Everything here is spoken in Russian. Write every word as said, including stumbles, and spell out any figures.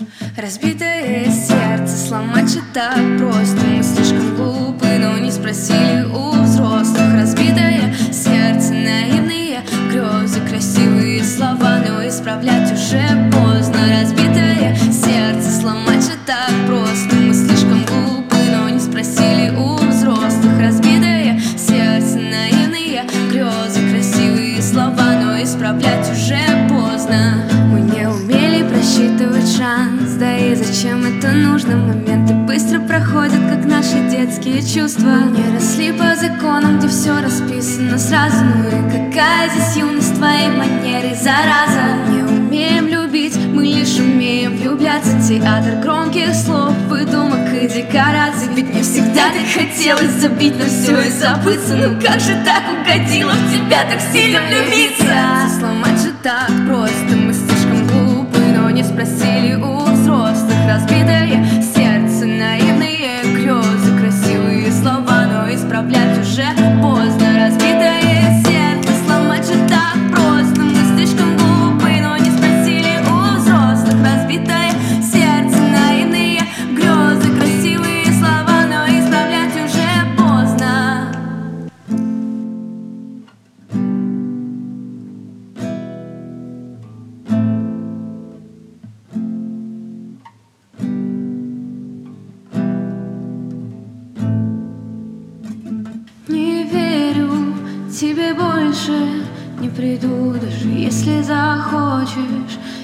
Разбитое сердце сломать же так просто. Мы слишком глупы, но не спросили у взрослых. Разбитое сердце, наивные грезы, красивые слова, но исправлять уже поздно. Разбитое сердце сломать же так просто. Мы слишком глупы, но не спросили у взрослых. Разбитое сердце, наивные грезы, красивые слова, но исправлять уже поздно. Мы не умели просчитывать шанс, да и зачем это нужно? Моменты быстро проходят, как наши детские чувства. Мы не росли по законам, где все расписано сразу. Ну и какая здесь юность, твоей манеры, зараза. Не умеем любить, мы лишь умеем влюбляться. Театр громких слов, выдумок и декораций. Ведь мне всегда так хотелось забить на все и забыться. Ну как же так угодило в тебя так сильно влюбиться? Сломать же так просто, мы слишком глупы, но не спросили у взрослых. Разбитое сердце, наивные грезы, красивые слова, но исправлять уже поздно. Разбитое сердце сломать же так просто. Мы слишком глупы, но не спросили у взрослых. Разбитое сердце, наивные грезы, красивые слова, но исправлять уже поздно. Не верю тебе больше, не приду, даже если захочешь.